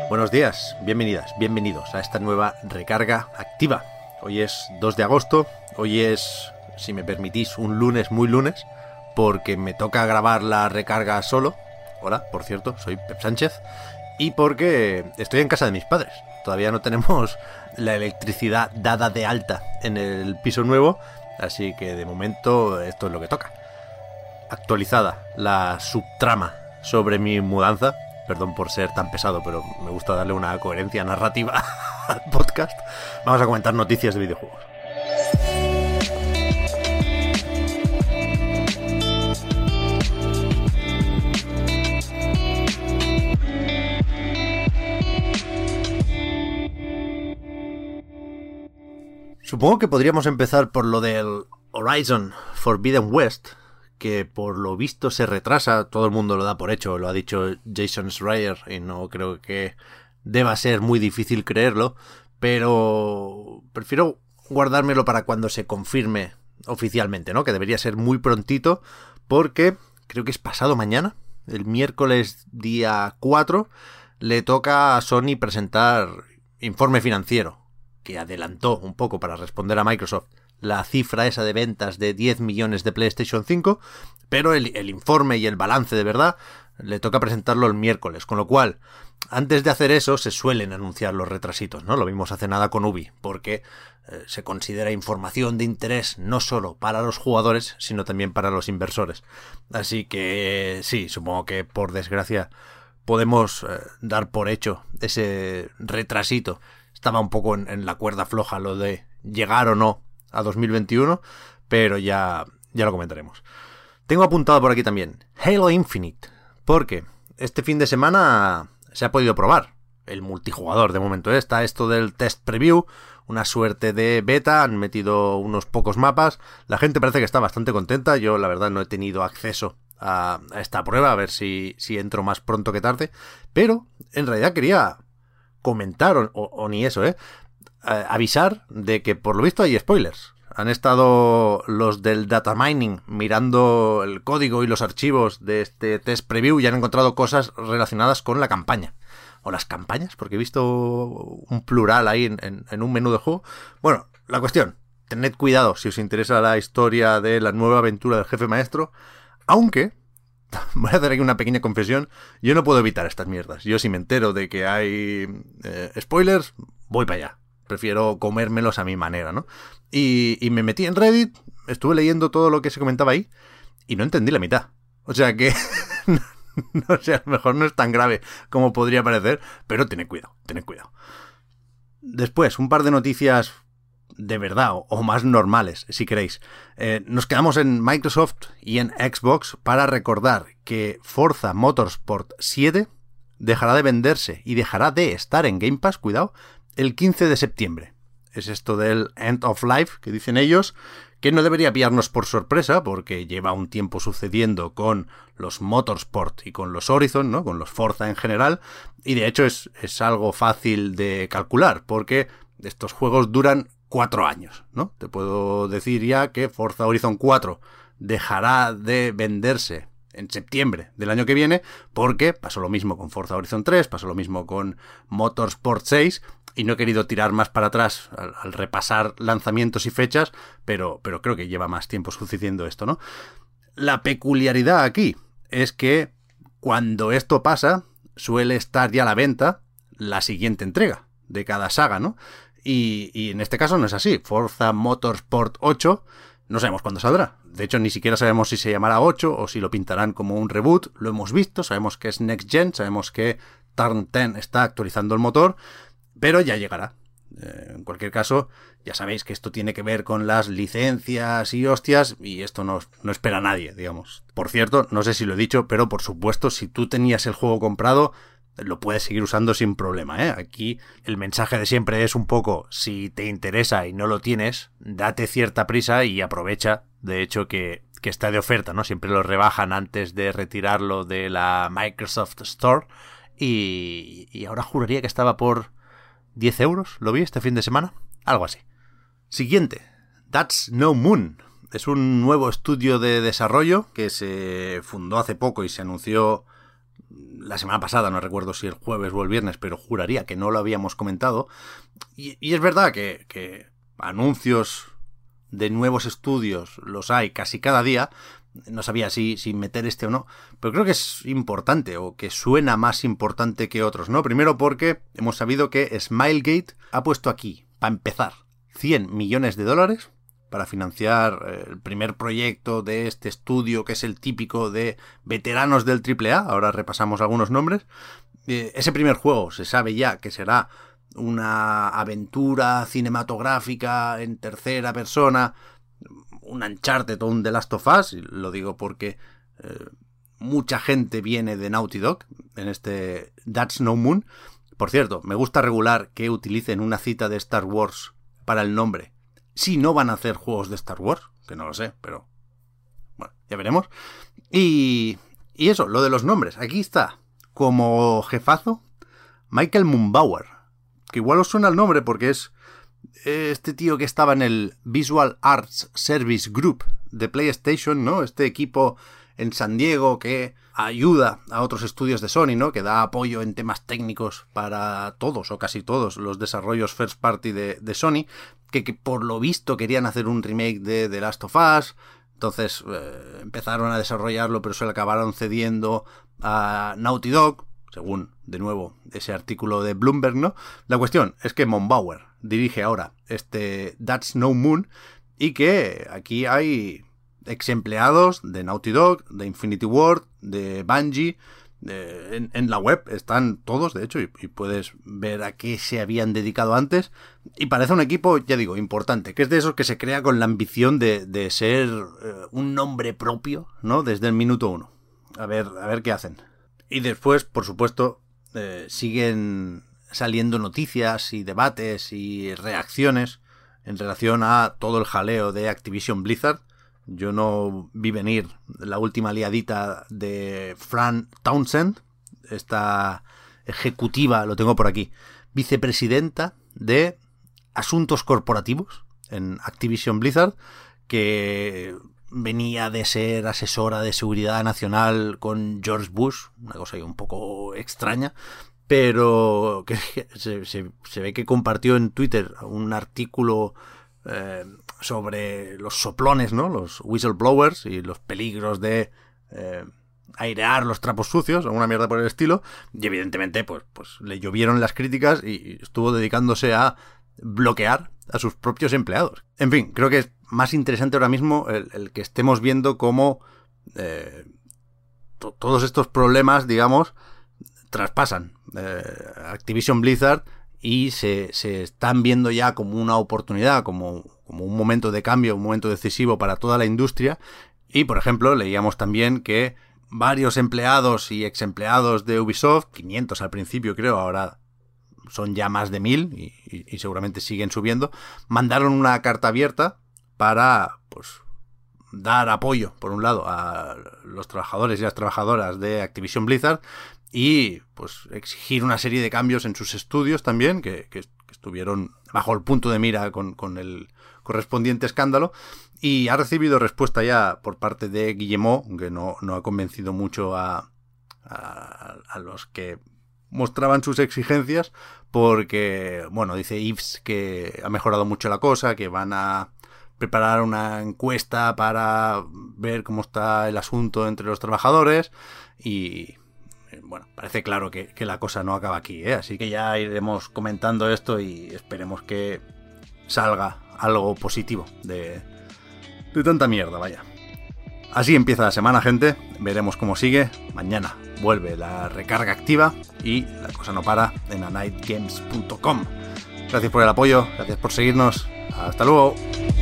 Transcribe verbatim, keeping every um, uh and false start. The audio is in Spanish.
Buenos días, bienvenidas, bienvenidos a esta nueva recarga activa. Hoy es dos de agosto, hoy es, si me permitís, un lunes muy lunes, porque me toca grabar la recarga solo. Hola, por cierto, soy Pep Sánchez, y porque estoy en casa de mis padres. Todavía no tenemos la electricidad dada de alta en el piso nuevo, así que de momento esto es lo que toca. Actualizada la subtrama sobre mi mudanza. Perdón por ser tan pesado, pero me gusta darle una coherencia narrativa al podcast. Vamos a comentar noticias de videojuegos. Supongo que podríamos empezar por lo del Horizon Forbidden West, que por lo visto se retrasa, todo el mundo lo da por hecho, lo ha dicho Jason Schreier y no creo que deba ser muy difícil creerlo, pero prefiero guardármelo para cuando se confirme oficialmente, ¿no? Que debería ser muy prontito, porque creo que es pasado mañana, el miércoles día cuatro, le toca a Sony presentar informe financiero, que adelantó un poco para responder a Microsoft la cifra esa de ventas de diez millones de PlayStation cinco, pero el, el informe y el balance de verdad le toca presentarlo el miércoles, con lo cual, antes de hacer eso, se suelen anunciar los retrasitos, ¿no? Lo vimos hace nada con Ubi, porque eh, se considera información de interés no solo para los jugadores, sino también para los inversores. Así que, sí, supongo que, por desgracia, podemos eh, dar por hecho ese retrasito. Estaba un poco en, en la cuerda floja lo de llegar o no a dos mil veintiuno, pero ya, ya lo comentaremos. Tengo apuntado por aquí también Halo Infinite, porque este fin de semana se ha podido probar el multijugador. De momento está esto del test preview, una suerte de beta, han metido unos pocos mapas, la gente parece que está bastante contenta. Yo la verdad no he tenido acceso a, a esta prueba, a ver si, si entro más pronto que tarde, pero en realidad quería comentar, o, o, o ni eso, eh Eh, avisar de que por lo visto hay spoilers. Han estado los del data mining mirando el código y los archivos de este test preview y han encontrado cosas relacionadas con la campaña. O las campañas, porque he visto un plural ahí en, en, en un menú de juego. Bueno, la cuestión, tened cuidado si os interesa la historia de la nueva aventura del jefe maestro, aunque voy a hacer aquí una pequeña confesión, yo no puedo evitar estas mierdas. Yo si me entero de que hay eh, spoilers, voy para allá. Prefiero comérmelos a mi manera, ¿no? Y, y me metí en Reddit, estuve leyendo todo lo que se comentaba ahí y no entendí la mitad. O sea que, no, no sé, a lo mejor no es tan grave como podría parecer, pero tened cuidado, tened cuidado. Después, un par de noticias de verdad, o, o más normales, si queréis. Eh, nos quedamos en Microsoft y en Xbox para recordar que Forza Motorsport siete dejará de venderse y dejará de estar en Game Pass, cuidado, el quince de septiembre. Es esto del End of Life, que dicen ellos, que no debería pillarnos por sorpresa, porque lleva un tiempo sucediendo con los Motorsport y con los Horizon, ¿no? Con los Forza en general, y de hecho es, es algo fácil de calcular, porque estos juegos duran cuatro años, ¿no? Te puedo decir ya que Forza Horizon cuatro dejará de venderse en septiembre del año que viene, porque pasó lo mismo con Forza Horizon tres, pasó lo mismo con Motorsport seis, y no he querido tirar más para atrás al, al repasar lanzamientos y fechas, pero, pero creo que lleva más tiempo sucediendo esto, ¿no? La peculiaridad aquí es que cuando esto pasa, suele estar ya a la venta la siguiente entrega de cada saga, ¿no? Y, y en este caso no es así. Forza Motorsport ocho, no sabemos cuándo saldrá. De hecho, ni siquiera sabemos si se llamará ocho o si lo pintarán como un reboot. Lo hemos visto, sabemos que es Next Gen, sabemos que Turn diez está actualizando el motor, pero ya llegará. Eh, en cualquier caso, ya sabéis que esto tiene que ver con las licencias y hostias, y esto no, no espera a nadie, digamos. Por cierto, no sé si lo he dicho, pero por supuesto, si tú tenías el juego comprado, lo puedes seguir usando sin problema, ¿eh? Aquí el mensaje de siempre es un poco, si te interesa y no lo tienes, date cierta prisa y aprovecha, de hecho, que, que está de oferta, ¿no? Siempre lo rebajan antes de retirarlo de la Microsoft Store, y, y ahora juraría que estaba por diez euros, lo vi este fin de semana, algo así. Siguiente, That's No Moon. Es un nuevo estudio de desarrollo que se fundó hace poco y se anunció la semana pasada, no recuerdo si el jueves o el viernes, pero juraría que no lo habíamos comentado. Y, y es verdad que, que anuncios de nuevos estudios los hay casi cada día. No sabía si, si meter este o no, pero creo que es importante, o que suena más importante que otros, ¿no? Primero porque hemos sabido que Smilegate ha puesto aquí, para empezar, cien millones de dólares para financiar el primer proyecto de este estudio, que es el típico de veteranos del triple A. Ahora repasamos algunos nombres. Eh, ese primer juego se sabe ya que será una aventura cinematográfica en tercera persona, un Uncharted o un The Last of Us, y lo digo porque eh, mucha gente viene de Naughty Dog en este That's No Moon. Por cierto, me gusta regular que utilicen una cita de Star Wars para el nombre. Si no van a hacer juegos de Star Wars, que no lo sé, pero bueno, ya veremos. Y, y eso, lo de los nombres. Aquí está, como jefazo, Michael Mumbauer, que igual os suena el nombre porque es este tío que estaba en el Visual Arts Service Group de PlayStation, ¿no? Este equipo en San Diego que ayuda a otros estudios de Sony, ¿no? Que da apoyo en temas técnicos para todos o casi todos los desarrollos first party de, de Sony, que, que por lo visto querían hacer un remake de The Last of Us. Entonces eh, empezaron a desarrollarlo, pero se le acabaron cediendo a Naughty Dog, según, de nuevo, ese artículo de Bloomberg, ¿no? La cuestión es que Mumbauer dirige ahora este That's No Moon, y que aquí hay ex empleados de Naughty Dog, de Infinity Ward, de Bungie. De, en, en la web están todos, de hecho, y, y puedes ver a qué se habían dedicado antes. Y parece un equipo, ya digo, importante, que es de esos que se crea con la ambición de, de ser eh, un nombre propio, ¿no? Desde el minuto uno. A ver, a ver qué hacen. Y después, por supuesto, eh, siguen saliendo noticias y debates y reacciones en relación a todo el jaleo de Activision Blizzard. Yo no vi venir la última liadita de Fran Townsend, esta ejecutiva, lo tengo por aquí, vicepresidenta de Asuntos Corporativos en Activision Blizzard, que venía de ser asesora de seguridad nacional con George Bush, una cosa ahí un poco extraña, pero que se, se, se ve que compartió en Twitter un artículo eh, sobre los soplones, ¿no? Los whistleblowers y los peligros de eh, airear los trapos sucios, o una mierda por el estilo, y evidentemente pues, pues le llovieron las críticas y estuvo dedicándose a bloquear a sus propios empleados. En fin, creo que es más interesante ahora mismo el, el que estemos viendo cómo eh, to- todos estos problemas, digamos, traspasan eh, Activision Blizzard y se, se están viendo ya como una oportunidad, como, como un momento de cambio, un momento decisivo para toda la industria. Y, por ejemplo, leíamos también que varios empleados y ex empleados de Ubisoft, quinientos al principio creo, ahora son ya más de mil y, y, y seguramente siguen subiendo, mandaron una carta abierta para, pues, dar apoyo, por un lado, a los trabajadores y las trabajadoras de Activision Blizzard y, pues, exigir una serie de cambios en sus estudios también, que, que, que estuvieron bajo el punto de mira con, con el correspondiente escándalo. Y ha recibido respuesta ya por parte de Guillemot, que no, no ha convencido mucho a, a, a los que mostraban sus exigencias, porque, bueno, dice Yves que ha mejorado mucho la cosa, que van a preparar una encuesta para ver cómo está el asunto entre los trabajadores y, bueno, parece claro que, que la cosa no acaba aquí, ¿eh? Así que ya iremos comentando esto y esperemos que salga algo positivo de, de tanta mierda, vaya. Así empieza la semana, gente. Veremos cómo sigue. Mañana vuelve la recarga activa y la cosa no para en a night games punto com. Gracias por el apoyo, gracias por seguirnos. Hasta luego.